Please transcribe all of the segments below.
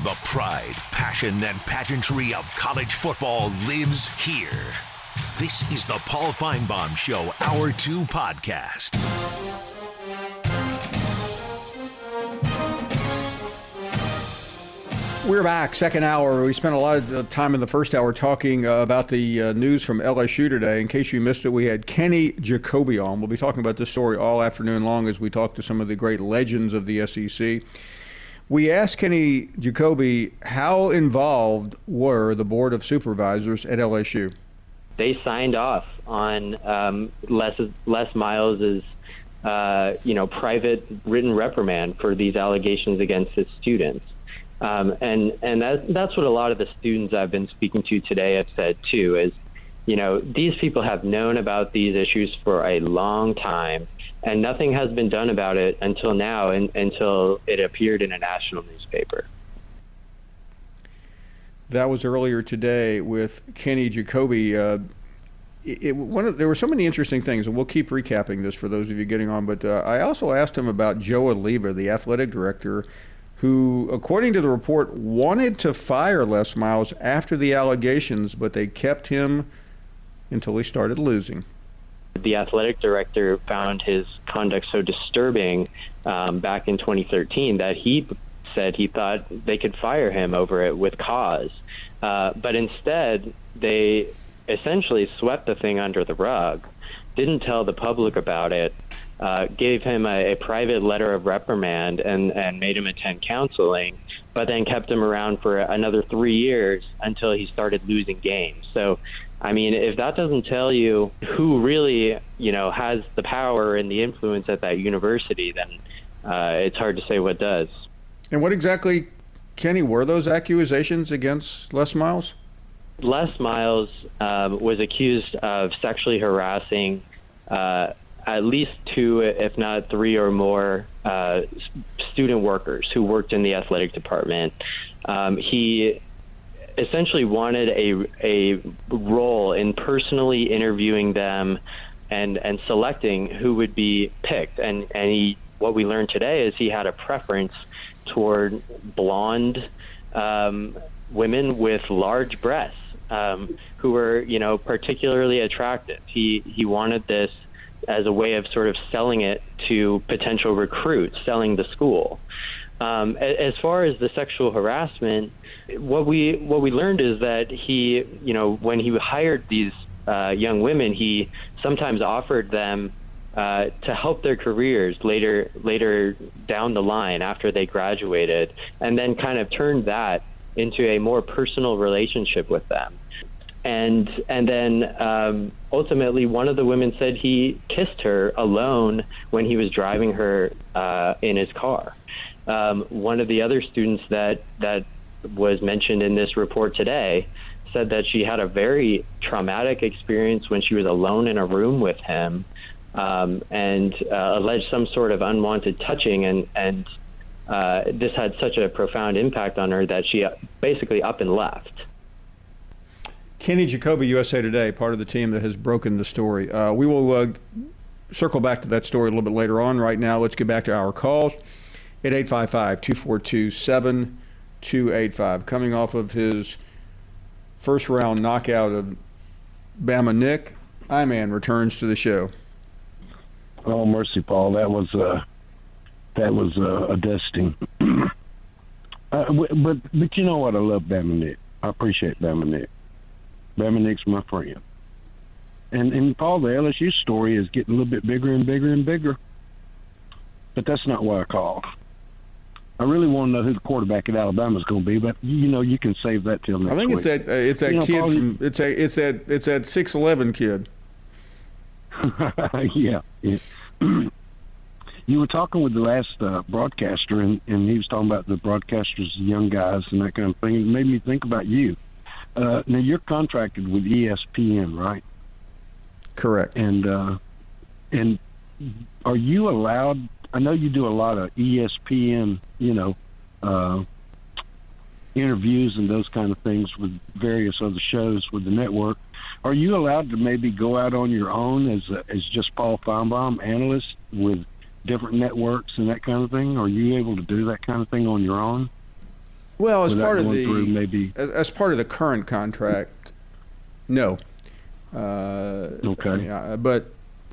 The pride, passion, and pageantry of college football lives here. This is the Paul Finebaum Show, Hour 2 podcast. We're back, second hour. We spent a lot of time in the first hour talking about the news from LSU today. In case you missed it, we had Kenny Jacoby on. We'll be talking about this story all afternoon long as we talk to some of the great legends of the SEC. We asked Kenny Jacoby how involved were the Board of Supervisors at LSU. They signed off on Les Miles' private written reprimand for these allegations against his students. And that's what a lot of the students I've been speaking to today have said too, is, these people have known about these issues for a long time, and nothing has been done about it until now, until it appeared in a national newspaper. That was earlier today with Kenny Jacoby. There were so many interesting things, and we'll keep recapping this for those of you getting on, but I also asked him about Joe Alleva, the athletic director, who, according to the report, wanted to fire Les Miles after the allegations, but they kept him until he started losing. The athletic director found his conduct so disturbing back in 2013 that he said he thought they could fire him over it with cause. But instead, they essentially swept the thing under the rug, didn't tell the public about it, gave him a private letter of reprimand and made him attend counseling, but then kept him around for another 3 years until he started losing games. So, I mean, if that doesn't tell you who really, has the power and the influence at that university, then it's hard to say what does. And what exactly, Kenny, were those accusations against Les Miles? Les Miles was accused of sexually harassing at least 2, if not 3 or more student workers who worked in the athletic department. He essentially wanted a role in personally interviewing them and selecting who would be picked. And what we learned today is he had a preference toward blonde women with large breasts who were, particularly attractive. He wanted this as a way of sort of selling it to potential recruits, selling the school. As far as the sexual harassment, what we learned is that he, when he hired these young women, he sometimes offered them to help their careers later down the line after they graduated, and then kind of turned that into a more personal relationship with them. And then ultimately, one of the women said he kissed her alone when he was driving her in his car. One of the other students that was mentioned in this report today said that she had a very traumatic experience when she was alone in a room with him, and alleged some sort of unwanted touching, and this had such a profound impact on her that she basically up and left. Kenny Jacoby, USA Today, part of the team that has broken the story. We will circle back to that story a little bit later on. Right now, let's get back to our calls at 855-242-7285. Coming off of his first-round knockout of Bama Nick, I-Man returns to the show. Oh, mercy, Paul. That was a dusting. But you know what? I love Bama Nick. I appreciate Bama Nick. Bama Nick's my friend. And Paul, the LSU story is getting a little bit bigger and bigger and bigger. But that's not why I called. I really want to know who the quarterback at Alabama is going to be, but you can save that till next week. I think it's that kid Paul, from it's that 6'11" kid. Yeah. You were talking with the last broadcaster, and he was talking about the broadcasters, young guys, and that kind of thing. It made me think about you. Now, you're contracted with ESPN, right? Correct. And are you allowed? I know you do a lot of ESPN, interviews and those kind of things with various other shows with the network. Are you allowed to maybe go out on your own as just Paul Finebaum, analyst with different networks and that kind of thing? Are you able to do that kind of thing on your own? Well, as part of as part of the current contract, no. Okay. But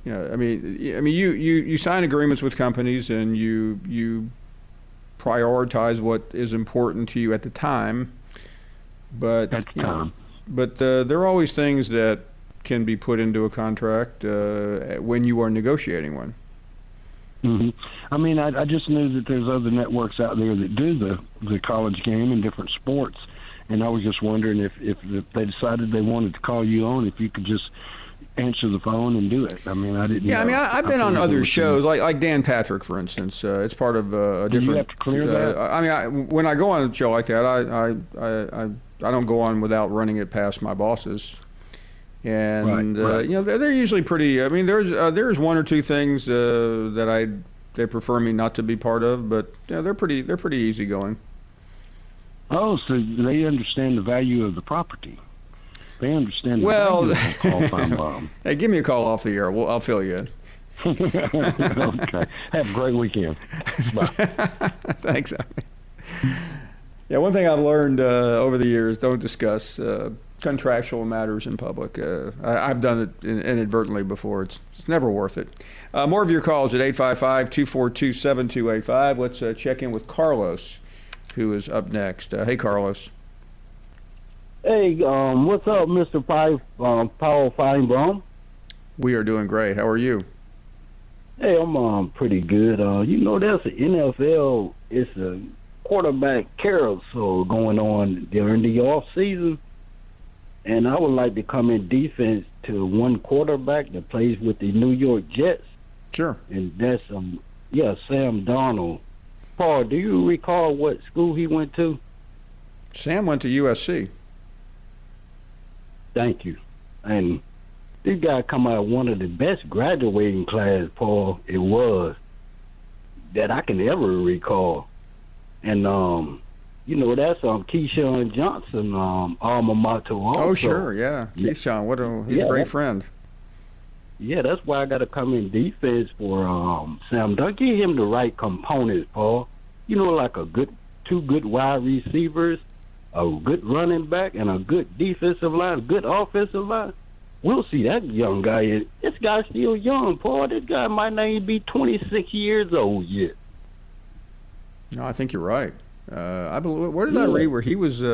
you sign agreements with companies and you prioritize what is important to you at the time. But there are always things that can be put into a contract when you are negotiating one. Mm-hmm. I mean, I just knew that there's other networks out there that do the college game in different sports, and I was just wondering if they decided they wanted to call you on, if you could just answer the phone and do it. I mean, I didn't. Yeah, I mean, I've been on other shows, like Dan Patrick, for instance. It's part of a different. You have to clear that. I mean, when I go on a show like that, I don't go on without running it past my bosses. And right. They're usually pretty. I mean, there's one or two things that they prefer me not to be part of, but they're pretty easygoing. Oh, so they understand the value of the property. They understand the value of the Paul Finebaum. Hey, give me a call off the air. I'll fill you in. Okay. Have a great weekend. Bye. Thanks. Yeah, one thing I've learned over the years: don't discuss contractual matters in public. I've done it inadvertently before. It's never worth it. More of your calls at 855-242-7285. Let's check in with Carlos, who is up next. Hey, Carlos. Hey, what's up, Mr. Paul Finebaum? We are doing great. How are you? Hey, I'm pretty good. That's the NFL. It's a quarterback carousel going on during the off season. And I would like to come in defense to one quarterback that plays with the New York Jets. Sure. And that's Sam Darnold. Paul, do you recall what school he went to? Sam went to USC. Thank you. And this guy come out of one of the best graduating class, Paul, it was, that I can ever recall. And that's Keyshawn Johnson, alma mater also. Oh, sure, yeah. Keyshawn, he's a great friend. Yeah, that's why I got to come in defense for Sam. Don't give him the right components, Paul. Like two good wide receivers, a good running back, and a good defensive line, good offensive line. We'll see that young guy. This guy's still young, Paul. This guy might not even be 26 years old yet. No, I think you're right. I believe. Where did I read where he was?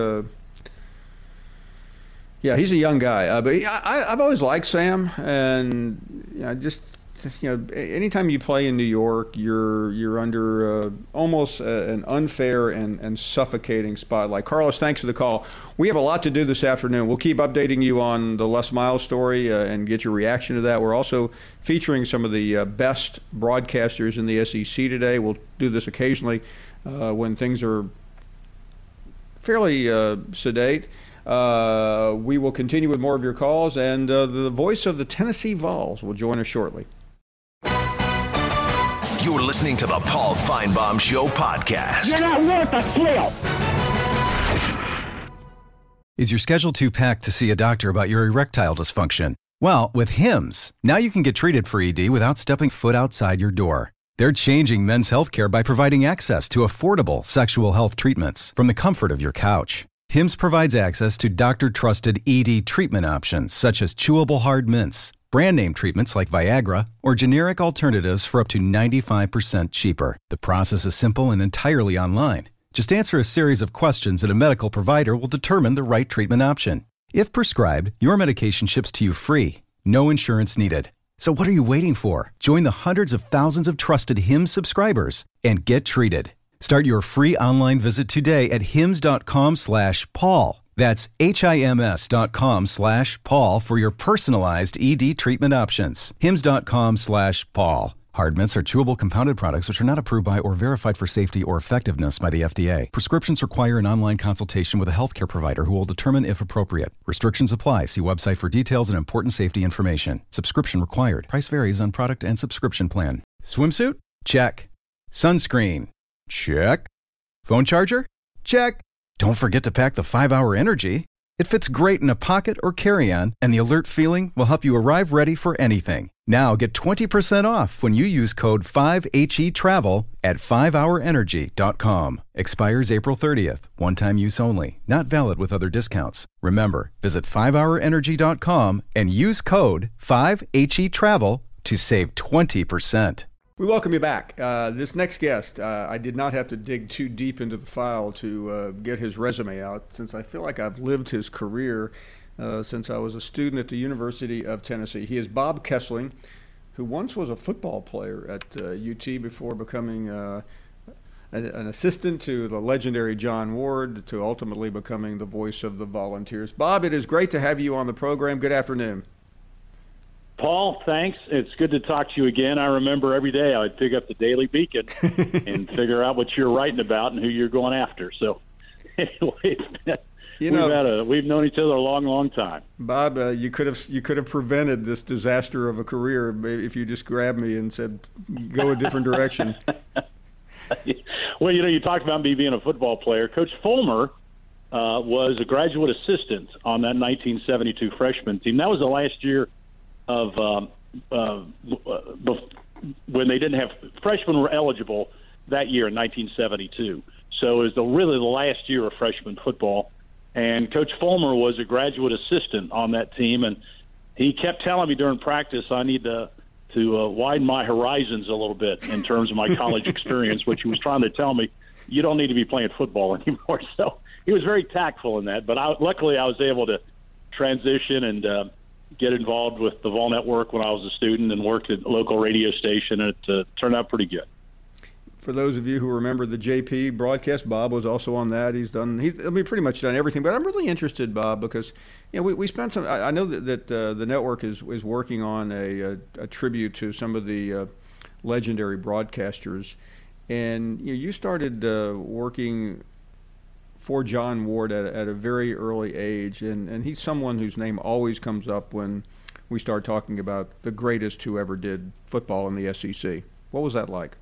He's a young guy, but I've always liked Sam, and anytime you play in New York, you're under almost an unfair and suffocating spotlight. Carlos, thanks for the call. We have a lot to do this afternoon. We'll keep updating you on the Les Miles story and get your reaction to that. We're also featuring some of the best broadcasters in the SEC today. We'll do this occasionally when things are fairly sedate. We will continue with more of your calls, and the voice of the Tennessee Vols will join us shortly. You're listening to the Paul Finebaum Show podcast. You're not worth a flip. Is your schedule too packed to see a doctor about your erectile dysfunction? Well, with Hims, now you can get treated for ED without stepping foot outside your door. They're changing men's healthcare by providing access to affordable sexual health treatments from the comfort of your couch. Hims provides access to doctor-trusted ED treatment options such as chewable hard mints, brand name treatments like Viagra, or generic alternatives for up to 95% cheaper. The process is simple and entirely online. Just answer a series of questions and a medical provider will determine the right treatment option. If prescribed, your medication ships to you free. No insurance needed. So what are you waiting for? Join the hundreds of thousands of trusted Hims subscribers and get treated. Start your free online visit today at hims.com/Paul. That's HIMS.com/Paul for your personalized ED treatment options. hims.com/Paul. Hard mints are chewable compounded products which are not approved by or verified for safety or effectiveness by the FDA. Prescriptions require an online consultation with a healthcare provider who will determine if appropriate. Restrictions apply. See website for details and important safety information. Subscription required. Price varies on product and subscription plan. Swimsuit? Check. Sunscreen? Check. Phone charger? Check. Don't forget to pack the 5-Hour Energy. It fits great in a pocket or carry-on, and the alert feeling will help you arrive ready for anything. Now get 20% off when you use code 5HETRAVEL at 5hourenergy.com. Expires April 30th. One-time use only. Not valid with other discounts. Remember, visit 5hourenergy.com and use code 5HETRAVEL to save 20%. We welcome you back. This next guest, I did not have to dig too deep into the file to get his resume out, since I feel like I've lived his career since I was a student at the University of Tennessee. He is Bob Kesling, who once was a football player at UT before becoming an assistant to the legendary John Ward, to ultimately becoming the voice of the Volunteers. Bob, it is great to have you on the program. Good afternoon. Paul, thanks. It's good to talk to you again. I remember every day I would pick up the Daily Beacon and figure out what you're writing about and who you're going after. So, anyway, we've known each other a long, long time. Bob, you could have prevented this disaster of a career if you just grabbed me and said, "Go a different direction." Well, you talked about me being a football player. Coach Fulmer was a graduate assistant on that 1972 freshman team. That was the last year of when they didn't have freshmen were eligible that year in 1972. So it was really the last year of freshman football. And Coach Fulmer was a graduate assistant on that team, and he kept telling me during practice I need to widen my horizons a little bit in terms of my college experience, which he was trying to tell me you don't need to be playing football anymore. So he was very tactful in that. But luckily I was able to transition and get involved with the Vol Network when I was a student and worked at a local radio station, and it turned out pretty good. For those of you who remember the JP broadcast, Bob was also on that. He's pretty much done everything. But I'm really interested, Bob, because we spent some. I know that the network is working on a tribute to some of the legendary broadcasters, and you started working for John Ward at a very early age, and he's someone whose name always comes up when we start talking about the greatest who ever did football in the SEC. What was that like?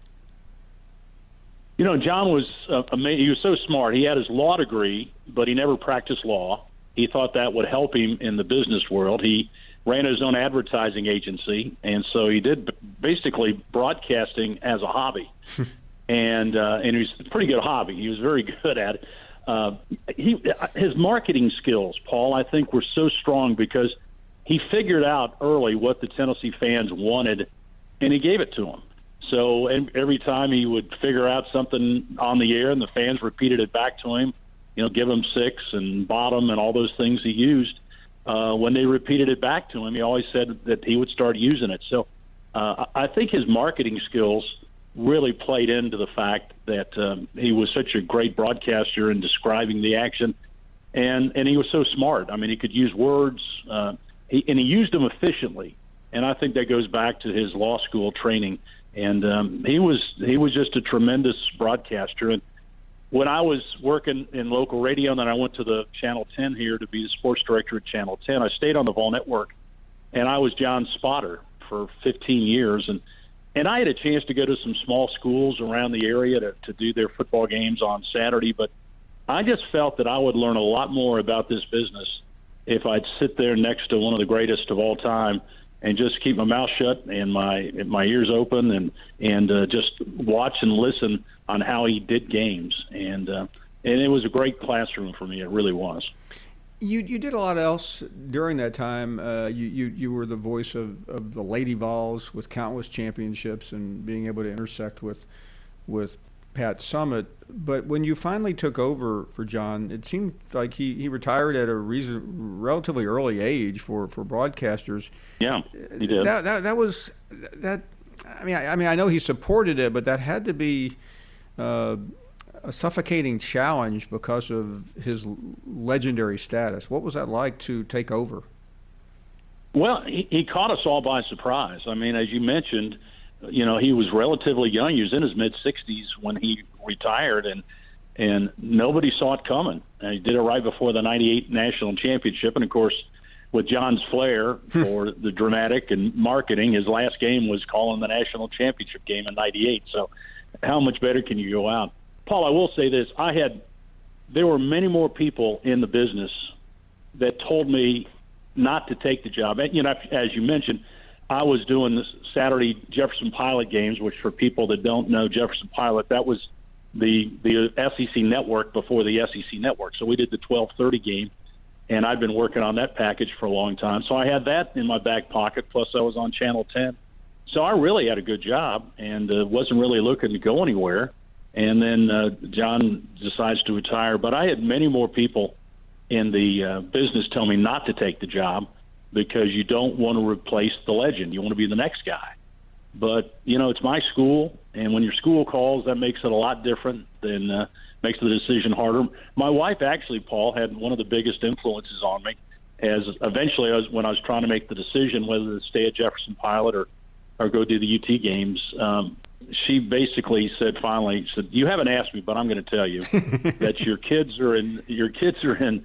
John was amazing. He was so smart. He had his law degree, but he never practiced law. He thought that would help him in the business world. He ran his own advertising agency, and so he did basically broadcasting as a hobby. and it was a pretty good hobby. He was very good at it. His marketing skills, Paul, I think were so strong because he figured out early what the Tennessee fans wanted, and he gave it to them. So every time he would figure out something on the air and the fans repeated it back to him, give him six and bottom and all those things he used, when they repeated it back to him, he always said that he would start using it. So I think his marketing skills really played into the fact that he was such a great broadcaster in describing the action, and he was so smart. I mean, he could use words, he used them efficiently, and I think that goes back to his law school training. And he was just a tremendous broadcaster. And when I was working in local radio, and then I went to the Channel 10 here to be the sports director at Channel 10, I stayed on the Vol Network, and I was John's spotter for 15 years, and I had a chance to go to some small schools around the area to do their football games on Saturday, but I just felt that I would learn a lot more about this business if I'd sit there next to one of the greatest of all time and just keep my mouth shut and my ears open and just watch and listen on how he did games. And it was a great classroom for me. It really was. You did a lot else during that time. You were the voice of the Lady Vols with countless championships and being able to intersect with Pat Summitt. But when you finally took over for John, it seemed like he retired at a relatively early age for broadcasters. Yeah, he did. That was that. I mean, I know he supported it, but that had to be a suffocating challenge because of his legendary status. What was that like to take over? Well, he caught us all by surprise. I mean, as you mentioned, he was relatively young. He was in his mid-60s when he retired, and nobody saw it coming. And he did it right before the 98 National Championship. And, of course, with John's flair for the dramatic and marketing, his last game was calling the National Championship game in 98. So how much better can you go out? Paul, I will say this. There were many more people in the business that told me not to take the job. And, as you mentioned, I was doing the Saturday Jefferson Pilot games, which for people that don't know Jefferson Pilot, that was the SEC network before the SEC network. So we did the 12:30 game, and I'd been working on that package for a long time. So I had that in my back pocket, plus I was on Channel 10. So I really had a good job and wasn't really looking to go anywhere. And then John decides to retire. But I had many more people in the business tell me not to take the job because you don't want to replace the legend. You want to be the next guy. But, it's my school, and when your school calls, that makes it a lot different than makes the decision harder. My wife actually, Paul, had one of the biggest influences on me as eventually when I was trying to make the decision whether to stay at Jefferson Pilot or go do the UT games. She basically said, you haven't asked me, but I'm going to tell you that your kids are in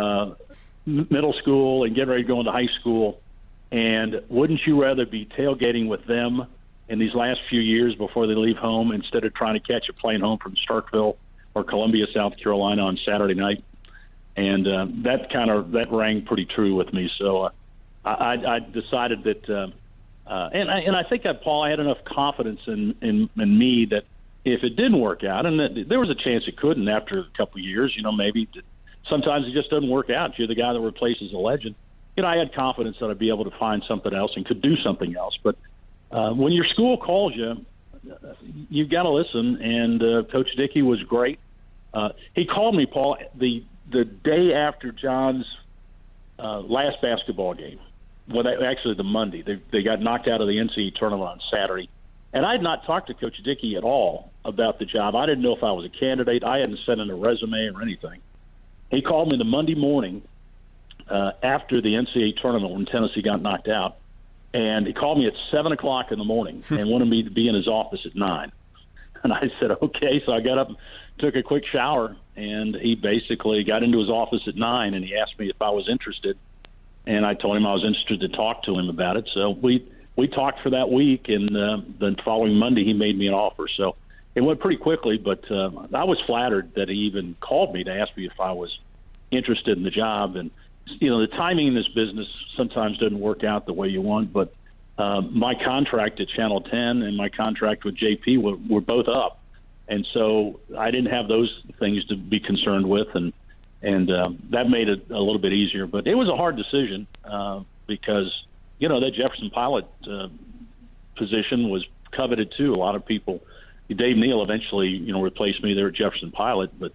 middle school and getting ready to go into high school. And wouldn't you rather be tailgating with them in these last few years before they leave home instead of trying to catch a plane home from Starkville or Columbia, South Carolina on Saturday night? And that rang pretty true with me. So I decided that, and I think that, Paul, I had enough confidence in me that if it didn't work out, and that there was a chance it couldn't after a couple of years, maybe sometimes it just doesn't work out. You're the guy that replaces a legend. I had confidence that I'd be able to find something else and could do something else. But when your school calls you, you've got to listen. And Coach Dickey was great. He called me, Paul, the day after John's last basketball game. Well, actually the Monday. They got knocked out of the NCAA tournament on Saturday. And I had not talked to Coach Dickey at all about the job. I didn't know if I was a candidate. I hadn't sent in a resume or anything. He called me the Monday morning after the NCAA tournament when Tennessee got knocked out, and he called me at 7 o'clock in the morning and wanted me to be in his office at 9. And I said, okay. So I got up, took a quick shower, and he basically got into his office at 9, and he asked me if I was interested. And I told him I was interested to talk to him about it. So we talked for that week, and the following Monday he made me an offer. So it went pretty quickly, but I was flattered that he even called me to ask me if I was interested in the job. And the timing in this business sometimes doesn't work out the way you want, but my contract at Channel 10 and my contract with JP were both up. And so I didn't have those things to be concerned with, and that made it a little bit easier. But it was a hard decision because, that Jefferson Pilot position was coveted too. A lot of people, Dave Neal eventually, replaced me there at Jefferson Pilot, but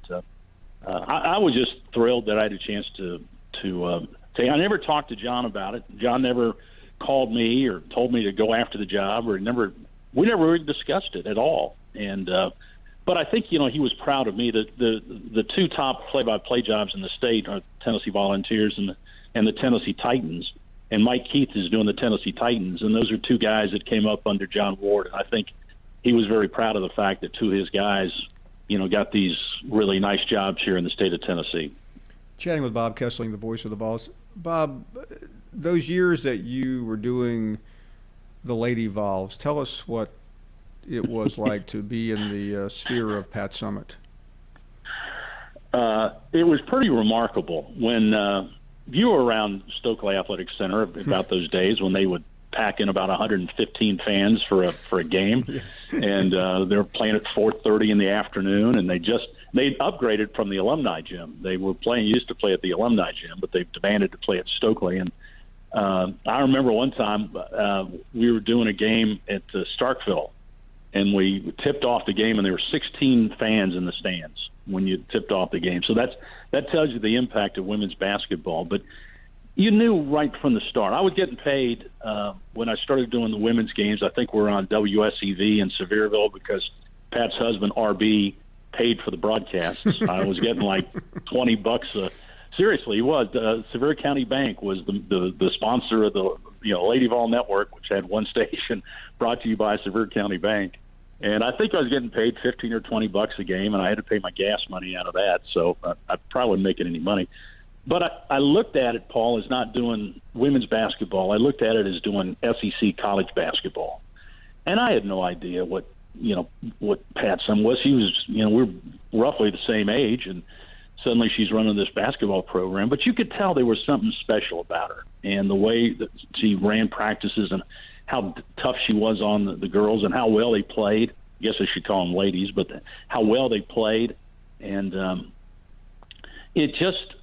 I was just thrilled that I had a chance to say. I never talked to John about it. John never called me or told me to go after the job, or we never really discussed it at all. And but I think he was proud of me. The two top play-by-play jobs in the state are Tennessee Volunteers and the Tennessee Titans. And Mike Keith is doing the Tennessee Titans, and those are two guys that came up under John Ward. And I think he was very proud of the fact that two of his guys, got these really nice jobs here in the state of Tennessee. Chatting with Bob Kessling, the voice of the Vols. Bob, those years that you were doing the Lady Vols, tell us what it was like to be in the sphere of Pat Summitt. It was pretty remarkable. When you were around Stokely Athletic Center about those days when they would pack in about 115 fans for a game. Yes. And they were playing at 4:30 in the afternoon, and they upgraded from the alumni gym. They were used to play at the alumni gym, but they demanded to play at Stokely. And I remember one time we were doing a game at Starkville, and we tipped off the game, and there were 16 fans in the stands when you tipped off the game. So that tells you the impact of women's basketball. But you knew right from the start. I was getting paid when I started doing the women's games. I think we're on WSEV in Sevierville because Pat's husband, RB, paid for the broadcasts. I was getting like $20. Seriously, he was. Sevier County Bank was the sponsor of the Lady Vol Network, which had one station, brought to you by Sevier County Bank. And I think I was getting paid $15 or $20 a game, and I had to pay my gas money out of that, so I probably wasn't making any money. But I looked at it, Paul, as not doing women's basketball. I looked at it as doing SEC college basketball. And I had no idea what Pat Summitt was. He was, we're roughly the same age. And suddenly she's running this basketball program. But you could tell there was something special about her, and the way that she ran practices and how tough she was on the girls and how well they played. I guess I should call them ladies, but how well they played. And it just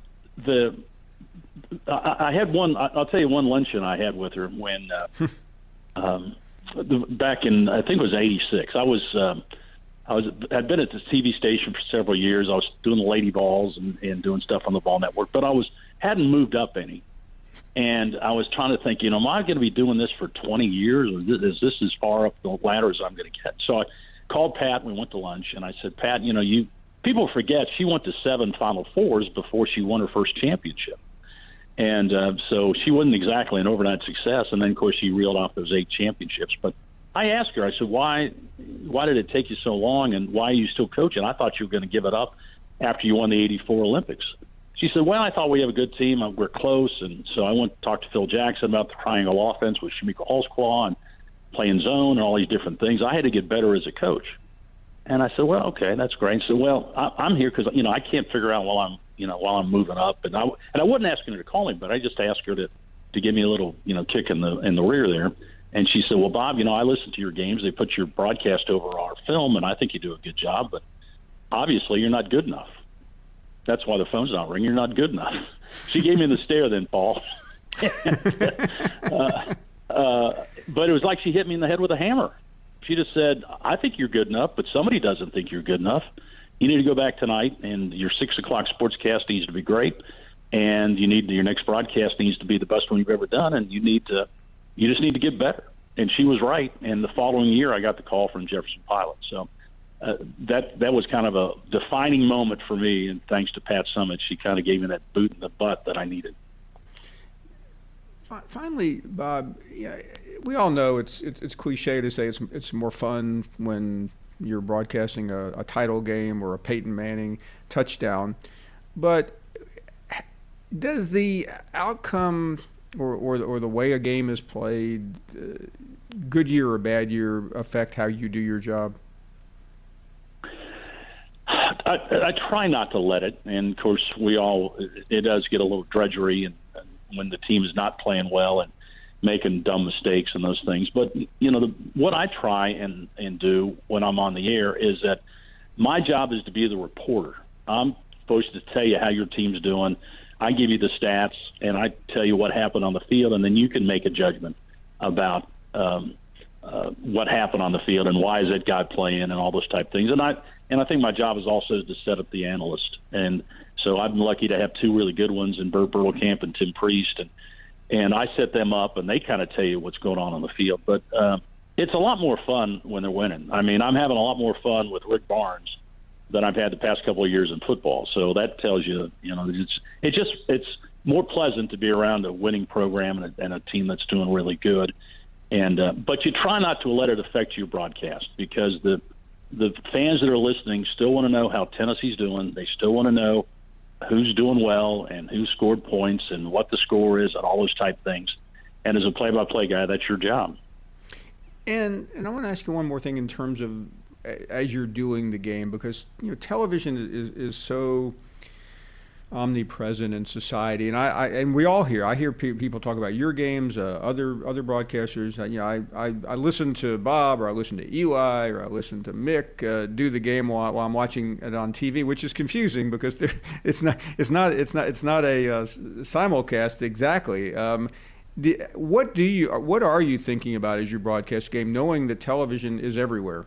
I had one. I'll tell you one luncheon I had with her when back in, I think it was '86. I'd been at the TV station for several years. I was doing the lady balls and doing stuff on the Ball Network, but I hadn't moved up any. And I was trying to think, am I going to be doing this for 20 years, or is this as far up the ladder as I'm going to get? So I called Pat, and we went to lunch, and I said, Pat, people forget she went to 7 Final Fours before she won her first championship. And so she wasn't exactly an overnight success. And then, of course, she reeled off those 8 championships. But I asked her, I said, why did it take you so long, and why are you still coaching? I thought you were going to give it up after you won the '84 Olympics. She said, well, I thought we have a good team. We're close. And so I went to talk to Phil Jackson about the triangle offense with Shamika Holtzclaw and playing zone and all these different things. I had to get better as a coach. And I said, well, okay, that's great. So, well, I'm here because, I can't figure out while I'm moving up. And I wasn't asking her to call me, but I just asked her to give me a little, kick in the rear there. And she said, well, Bob, I listen to your games. They put your broadcast over our film, and I think you do a good job. But obviously you're not good enough. That's why the phone's not ringing. You're not good enough. She gave me the stare then, Paul. But it was like she hit me in the head with a hammer. She just said, I think you're good enough, but somebody doesn't think you're good enough. You need to go back tonight, and your 6 o'clock sportscast needs to be great, and your next broadcast needs to be the best one you've ever done, and you just need to get better. And she was right. And the following year, I got the call from Jefferson Pilot. So that was kind of a defining moment for me. And thanks to Pat Summitt, she kind of gave me that boot in the butt that I needed. Finally, Bob, we all know it's cliche to say it's more fun when you're broadcasting a title game or a Peyton Manning touchdown. But does the outcome or the way a game is played, good year or bad year, affect how you do your job? I try not to let it, and of course it does get a little drudgery and when the team is not playing well and making dumb mistakes and those things. But what I try and do when I'm on the air is that my job is to be the reporter. I'm supposed to tell you how your team's doing. I give you the stats, and I tell you what happened on the field, and then you can make a judgment about what happened on the field and why is that guy playing and all those type things. And I think my job is also to set up the analyst. And so I'm lucky to have 2 really good ones in Bert Berlekamp and Tim Priest, and I set them up, and they kind of tell you what's going on the field. But it's a lot more fun when they're winning. I mean, I'm having a lot more fun with Rick Barnes than I've had the past couple of years in football. So that tells you, it's more pleasant to be around a winning program and a team that's doing really good. And but you try not to let it affect your broadcast, because the fans that are listening still want to know how Tennessee's doing. They still want to know who's doing well and who scored points and what the score is and all those type things. And as a play-by-play guy, that's your job. And I want to ask you one more thing in terms of as you're doing the game, because television is so omnipresent in society, and we all I hear people talk about your games, other broadcasters. I listen to Bob, or I listen to Eli, or I listen to Mick do the game while I'm watching it on TV, which is confusing because it's not a simulcast exactly. What are you thinking about as you broadcast game, knowing that television is everywhere?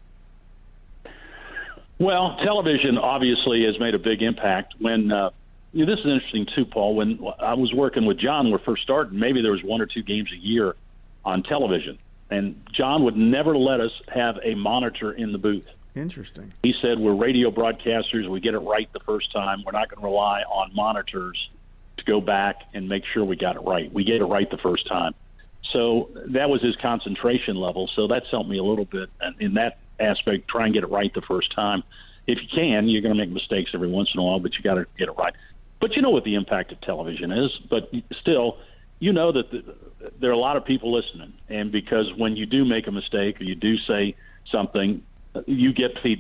Well, television obviously has made a big impact. When this is interesting too, Paul. When I was working with John, when we first started, maybe there was 1 or 2 games a year on television, and John would never let us have a monitor in the booth. Interesting. He said, we're radio broadcasters. We get it right the first time. We're not going to rely on monitors to go back and make sure we got it right. We get it right the first time. So that was his concentration level. So that's helped me a little bit in that aspect. Try and get it right the first time. If you can, you're going to make mistakes every once in a while, but you got to get it right. But you know what the impact of television is. But still, that there are a lot of people listening. And because when you do make a mistake or you do say something, you get feedback.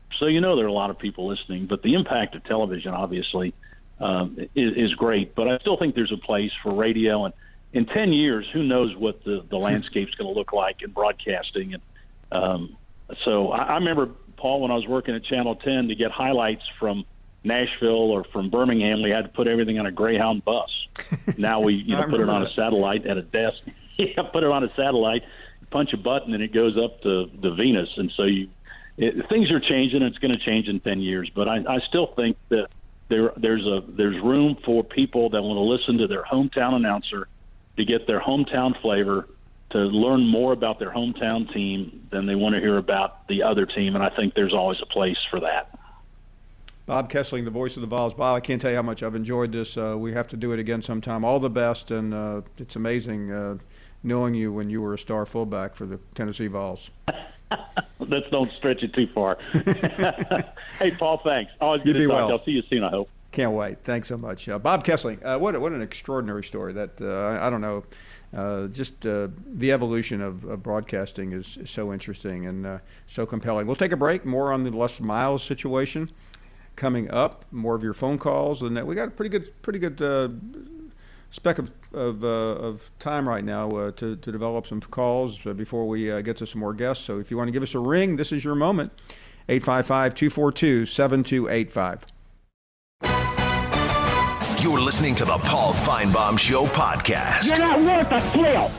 So there are a lot of people listening. But the impact of television, obviously, is great. But I still think there's a place for radio. And in 10 years, who knows what the landscape's going to look like in broadcasting. And so I remember, Paul, when I was working at Channel 10, to get highlights from Nashville or from Birmingham, we had to put everything on a Greyhound bus. Now we put it on a satellite at a desk. Yeah, put it on a satellite, punch a button, and it goes up to Venus. And so things are changing, and it's going to change in 10 years. But I still think that there's room for people that want to listen to their hometown announcer, to get their hometown flavor, to learn more about their hometown team than they want to hear about the other team. And I think there's always a place for that. Bob Kessling, the voice of the Vols. Bob, I can't tell you how much I've enjoyed this. We have to do it again sometime. All the best, and it's amazing knowing you when you were a star fullback for the Tennessee Vols. Let's don't stretch it too far. Hey, Paul, thanks. Always good to talk. Well. I'll see you soon, I hope. Can't wait. Thanks so much. Bob Kessling, what an extraordinary story. That I don't know. Just the evolution of broadcasting is so interesting and so compelling. We'll take a break. More on the Les Miles situation coming up. More of your phone calls, and we got a pretty good speck of time right now to develop some calls before we get to some more guests. So if you want to give us a ring, this is your moment. 855-242-7285. You're listening to the Paul Feinbaum Show podcast. You're not worth a flail.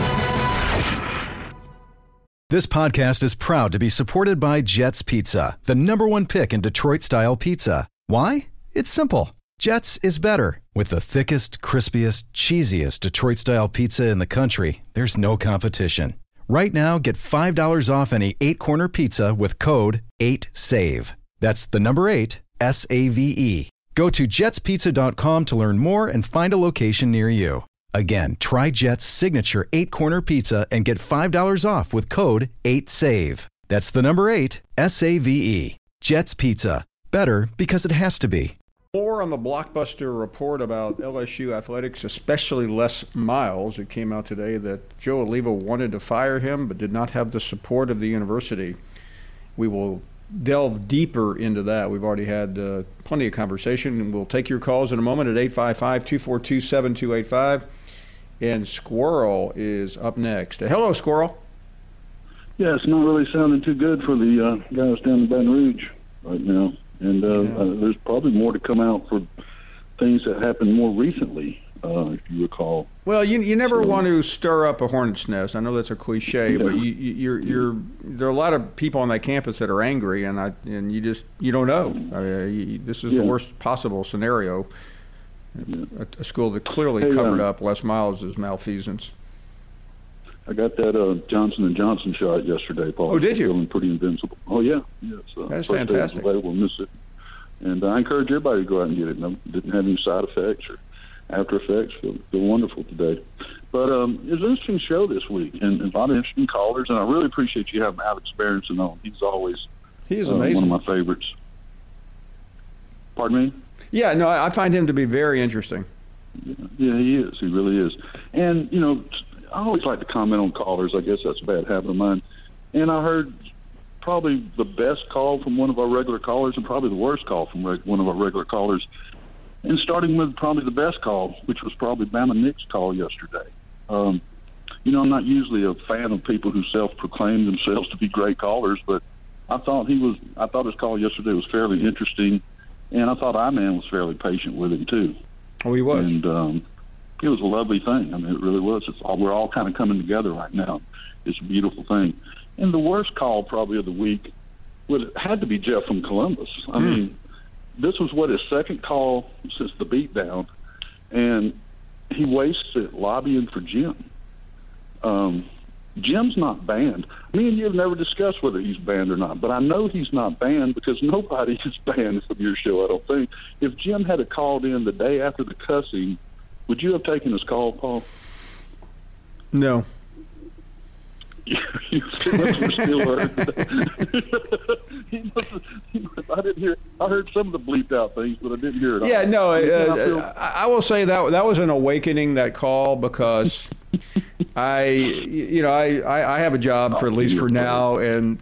This podcast is proud to be supported by Jets Pizza, the #1 pick in Detroit-style pizza. Why? It's simple. Jets is better. With the thickest, crispiest, cheesiest Detroit-style pizza in the country, there's no competition. Right now, get $5 off any 8-corner pizza with code 8SAVE. That's the number 8, SAVE. Go to jetspizza.com to learn more and find a location near you. Again, try Jet's signature 8-corner pizza and get $5 off with code 8SAVE. That's the number 8, SAVE. Jet's Pizza. Better because it has to be. More on the blockbuster report about LSU athletics, especially Les Miles. It came out today that Joe Alleva wanted to fire him but did not have the support of the university. We will delve deeper into that. We've already had plenty of conversation, and we'll take your calls in a moment at 855-242-7285. And Squirrel is up next. Hello, Squirrel. Yeah, it's not really sounding too good for the guys down in Baton Rouge right now. And there's probably more to come out for things that happened more recently, if you recall. Well, you never want to stir up a hornet's nest. I know that's a cliche, but there are a lot of people on that campus that are angry, and you don't know. I mean, this is the worst possible scenario. A school that clearly covered up Les Miles' malfeasance. I got that Johnson & Johnson shot yesterday, Paul. Oh, did you? Feeling pretty invincible. Oh, yeah. That's fantastic. Available in Mississippi. And I encourage everybody to go out and get it. No, didn't have any side effects or after effects. Feel wonderful today. But it was an interesting show this week, and a lot of interesting callers. And I really appreciate you having Alex Berenson on. He is amazing. One of my favorites. Pardon me? Yeah, no, I find him to be very interesting. Yeah, he is. He really is. And, I always like to comment on callers. I guess that's a bad habit of mine. And I heard probably the best call from one of our regular callers and probably the worst call from one of our regular callers. And starting with probably the best call, which was probably Bama Nick's call yesterday. I'm not usually a fan of people who self-proclaim themselves to be great callers, but I thought his call yesterday was fairly interesting, and I thought I-Man was fairly patient with him too. Oh, he was. And it was a lovely thing. I mean, it really was. We're all kind of coming together right now. It's a beautiful thing. And the worst call probably of the week had to be Jeff from Columbus. I mean, this was his second call since the beatdown, and he wastes it lobbying for Jim. Jim's not banned. Me and you have never discussed whether he's banned or not, but I know he's not banned because nobody is banned from your show, I don't think. If Jim had called in the day after the cussing, would you have taken his call, Paul? No. You still heard. I didn't hear. I heard some of the bleeped out things, but I didn't hear it all. Yeah, no. I will say that was an awakening, that call, because I have a job for at least for now, and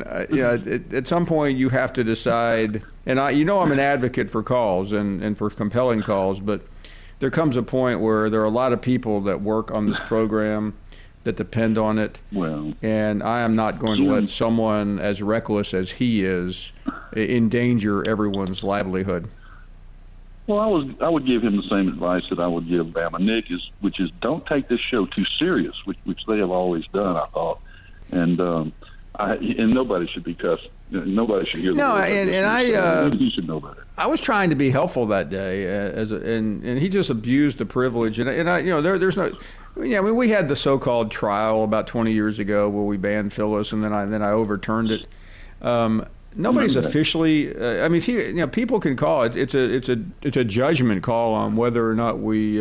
at some point you have to decide. And I'm an advocate for calls and for compelling calls, but there comes a point where there are a lot of people that work on this program that depend on it. Well, and I am not going to let someone as reckless as he is endanger everyone's livelihood. Well, I would give him the same advice that I would give Bama Nick, which is don't take this show too serious, which they have always done, I thought. And nobody should be cussed. Nobody should hear the No, and he should know better. I was trying to be helpful that day, and he just abused the privilege. There's no. Yeah, I mean, we had the so-called trial about 20 years ago where we banned Phyllis, and then I overturned it. Nobody's officially. People can call it. It's a judgment call on whether or not we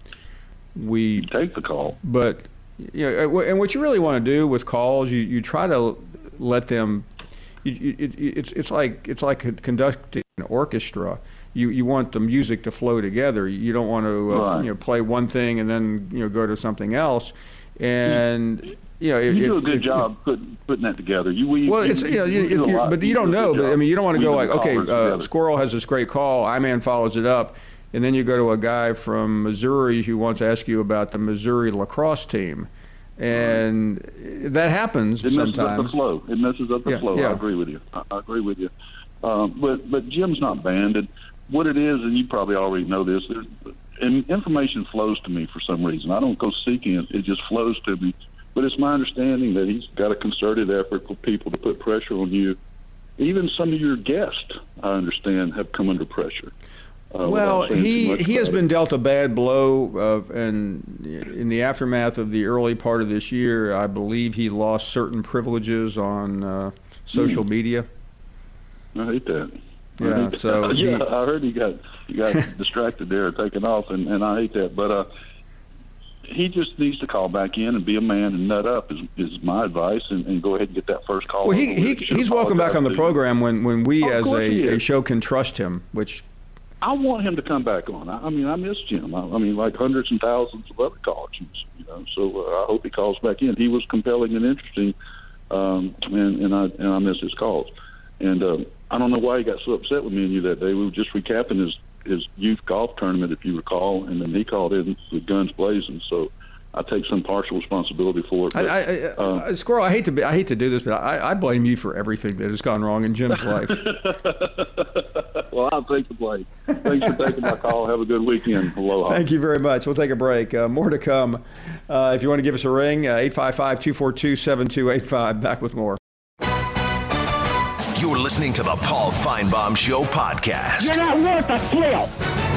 take the call. But and what you really want to do with calls, you try to let them. It's like conducting an orchestra. You want the music to flow together. You don't want to play one thing and then go to something else. And you do a good job putting that together. But you don't know. But I mean, you don't want to go like, okay, Squirrel has this great call. I-Man follows it up, and then you go to a guy from Missouri who wants to ask you about the Missouri lacrosse team. And that happens sometimes. It messes up the flow. I agree with you. I agree with you. But Jim's not banned. And what it is, and you probably already know this, and information flows to me for some reason. I don't go seeking it. It just flows to me. But it's my understanding that he's got a concerted effort for people to put pressure on you. Even some of your guests, I understand, have come under pressure. Well, he has been dealt a bad blow, and in the aftermath of the early part of this year, I believe he lost certain privileges on social media. I hate that. Yeah, I heard he got distracted there, taken off, and I hate that. But he just needs to call back in and be a man and nut up is my advice, and go ahead and get that first call. Well, he's welcome back on the program when we as a show can trust him, which. I want him to come back on. I mean, I miss Jim. I mean, like hundreds and thousands of other callers, So I hope he calls back in. He was compelling and interesting, and I miss his calls. And I don't know why he got so upset with me and you that day. We were just recapping his youth golf tournament, if you recall, and then he called in with guns blazing. So I take some partial responsibility for it. But, Squirrel, I hate to do this, but I blame you for everything that has gone wrong in Jim's life. Well, I'll take the blame. Thanks for taking my call. Have a good weekend. Aloha. Thank you very much. We'll take a break. More to come. If you want to give us a ring, 855-242-7285. Back with more. You're listening to the Paul Feinbaum Show podcast. You're not worth a flail.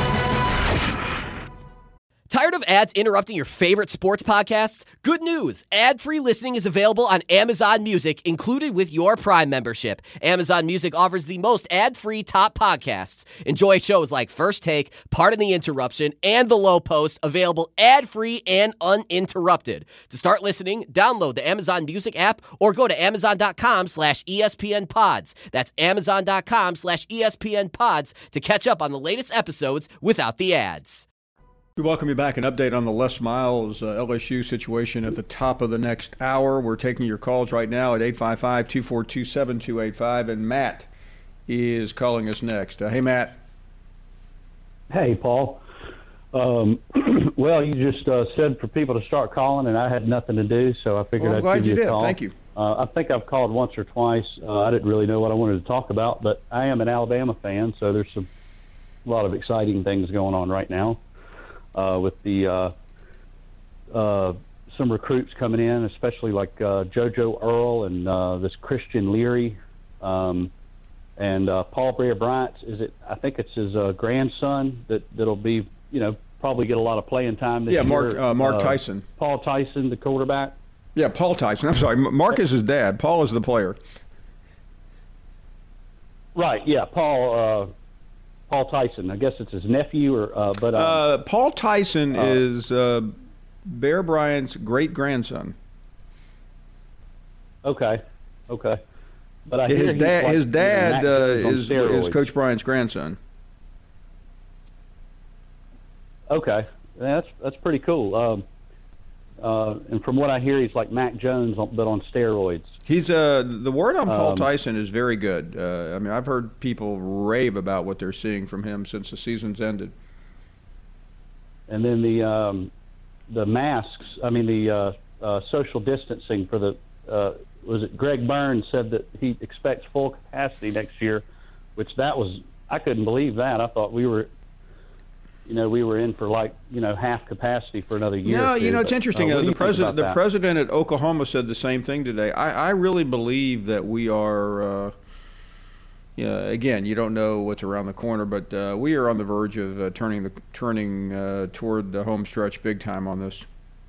Tired of ads interrupting your favorite sports podcasts? Good news! Ad-free listening is available on Amazon Music, included with your Prime membership. Amazon Music offers the most ad-free top podcasts. Enjoy shows like First Take, Pardon the Interruption, and The Low Post, available ad-free and uninterrupted. To start listening, download the Amazon Music app or go to Amazon.com/ESPN Pods. That's Amazon.com/ESPN Pods to catch up on the latest episodes without the ads. We welcome you back. An update on the Les Miles LSU situation at the top of the next hour. We're taking your calls right now at 855-242-7285, and Matt is calling us next. Hey, Matt. Hey, Paul. Well, you just said for people to start calling, and I had nothing to do, so I figured I'd give you a call. Thank you. I think I've called once or twice. I didn't really know what I wanted to talk about, but I am an Alabama fan, so there's a lot of exciting things going on right now. With the some recruits coming in, especially like JoJo Earl and this Christian Leary, and Paul Bear Bryant. I think it's his grandson that'll be, probably get a lot of playing time this year. Mark Tyson. Paul Tyson, the quarterback. Yeah, Paul Tyson. I'm sorry, Mark is his dad. Paul is the player. Right. Yeah, Paul Tyson. I guess it's his nephew, but Paul Tyson is Bear Bryant's great grandson. Okay. But I hear his dad is Coach Bryant's grandson. Okay, that's pretty cool. And from what I hear, he's like Mac Jones, but on steroids. He's the word on Paul Tyson is very good. I mean, I've heard people rave about what they're seeing from him since the season's ended. And then the masks. I mean, the social distancing for the was it Greg Burns said that he expects full capacity next year, which I couldn't believe that. I thought we were in for half capacity for another year. No, or two, it's interesting. The president at Oklahoma said the same thing today. I really believe that we are. Again, you don't know what's around the corner, but we are on the verge of turning toward the home stretch big time on this.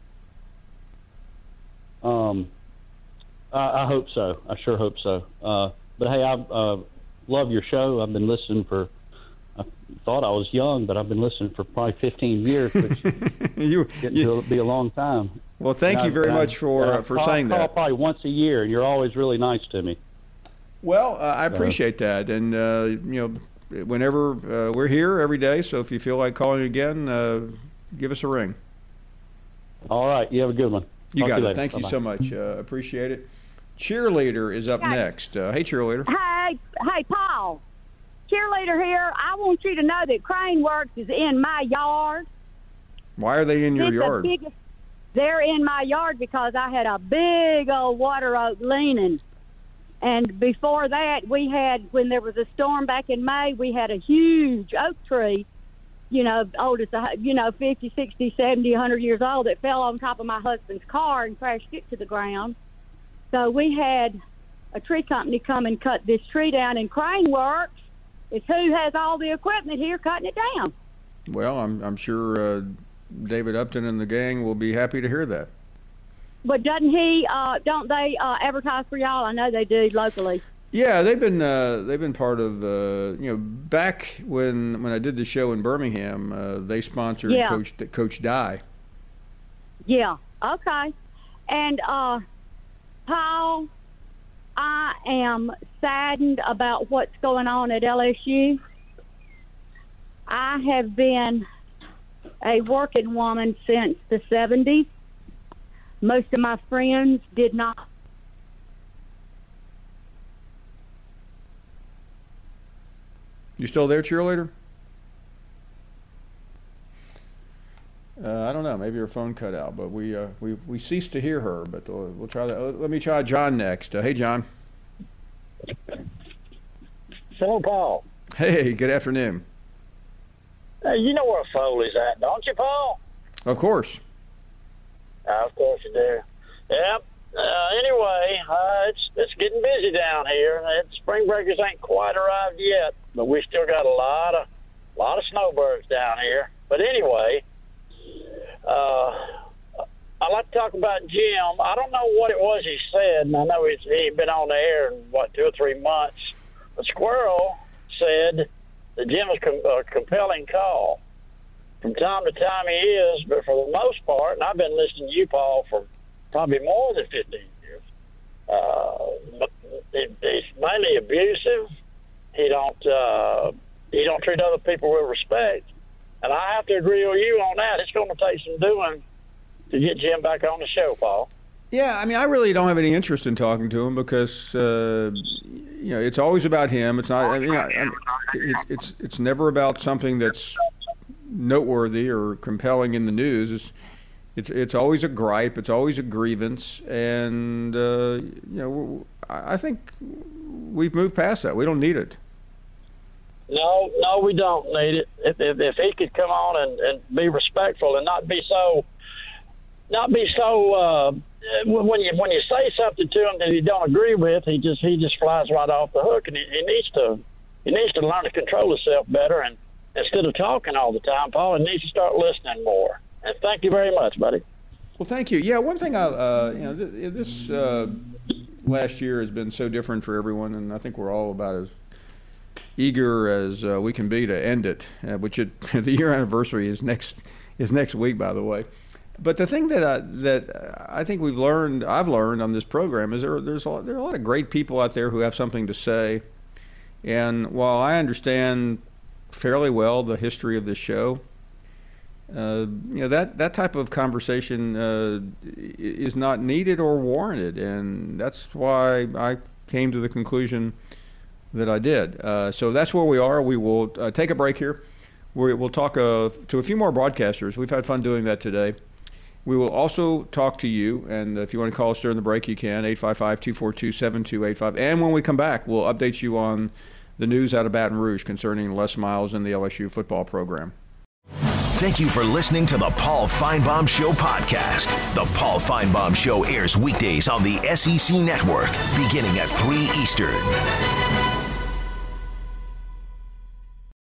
I hope so. I sure hope so. But hey, I love your show. I've been listening for. I thought I was young, but I've been listening for probably 15 years, which will be a long time. Well, thank you very much for saying that. I call probably once a year, and you're always really nice to me. Well, I appreciate that, and whenever we're here every day, so if you feel like calling again, give us a ring. All right, you have a good one. You got it. Thank you so much. Appreciate it. Cheerleader is up next. Hey, Cheerleader. Hey, Paul. Cheerleader here. I want you to know that Crane Works is in my yard. Why are they in your yard? They're in my yard because I had a big old water oak leaning. And before that, when there was a storm back in May, we had a huge oak tree, old as, 50, 60, 70, 100 years old, that fell on top of my husband's car and crashed it to the ground. So we had a tree company come and cut this tree down, and Crane Works is who has all the equipment here cutting it down. Well, I'm sure David Upton and the gang will be happy to hear that. But don't they advertise for y'all? I know they do locally. Yeah, they've been part of back when I did the show in Birmingham, they sponsored Coach Dye. Yeah. Okay. And Paul, I am saddened about what's going on at LSU. I have been a working woman since the 70s. Most of my friends did not. You still there, Cheerleader? I don't know. Maybe her phone cut out, but we ceased to hear her. But we'll try that. Let me try John next. Hey, John. Hello, Paul. Hey, good afternoon. You know where Foley's at, don't you, Paul? Of course. Of course you do. Yep. Anyway, it's getting busy down here. Spring breakers ain't quite arrived yet, but we still got a lot of snowbirds down here. But anyway, I like to talk about Jim. I don't know what it was he said, and I know he'd been on the air in 2 or 3 months. But Squirrel said that Jim is a compelling call. From time to time he is, but for the most part, and I've been listening to you, Paul, for probably more than 15 years, he's mainly abusive. He don't treat other people with respect. And I have to agree with you on that. It's going to take some doing to get Jim back on the show, Paul. Yeah, I mean, I really don't have any interest in talking to him because it's always about him. It's not. It's never about something that's noteworthy or compelling in the news. It's always a gripe. It's always a grievance, and I think we've moved past that. We don't need it. No, we don't need it. If he could come on and be respectful and not be so when you say something to him that you don't agree with, he just flies right off the hook, and he needs to learn to control himself better, and instead of talking all the time, Paul, he needs to start listening more. And thank you very much, buddy. Well, thank you. Yeah, one thing this last year has been so different for everyone, and I think we're all about as eager as we can be to end it. The year anniversary is next week, by the way. But the thing that I think I've learned on this program is there are a lot of great people out there who have something to say. And while I understand fairly well the history of this show, that type of conversation is not needed or warranted, and that's why I came to the conclusion that I did. So that's where we are. We will take a break here. We'll talk to a few more broadcasters. We've had fun doing that today. We will also talk to you, and if you want to call us during the break, you can, 855-242-7285. And when we come back, we'll update you on the news out of Baton Rouge concerning Les Miles and the LSU football program. Thank you for listening to the Paul Finebaum Show podcast. The Paul Finebaum Show airs weekdays on the SEC Network, beginning at 3 Eastern.